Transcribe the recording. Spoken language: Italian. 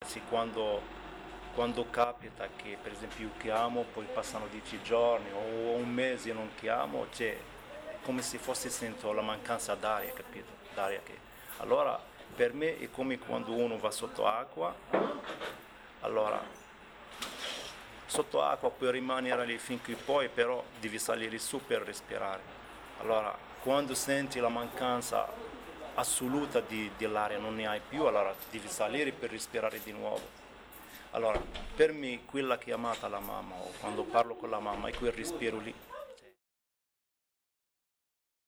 ragazzi quando capita che per esempio io chiamo, poi passano 10 giorni o un mese e non chiamo, cioè come se fosse sento la mancanza d'aria, capito? D'aria che... Allora per me è come quando uno va sotto acqua, allora sotto acqua puoi rimanere lì finché poi, però devi salire su per respirare. Allora quando senti la mancanza assoluta dell'aria, non ne hai più, allora devi salire per respirare di nuovo. Allora, per me quella chiamata la mamma o quando parlo con la mamma è quel respiro lì.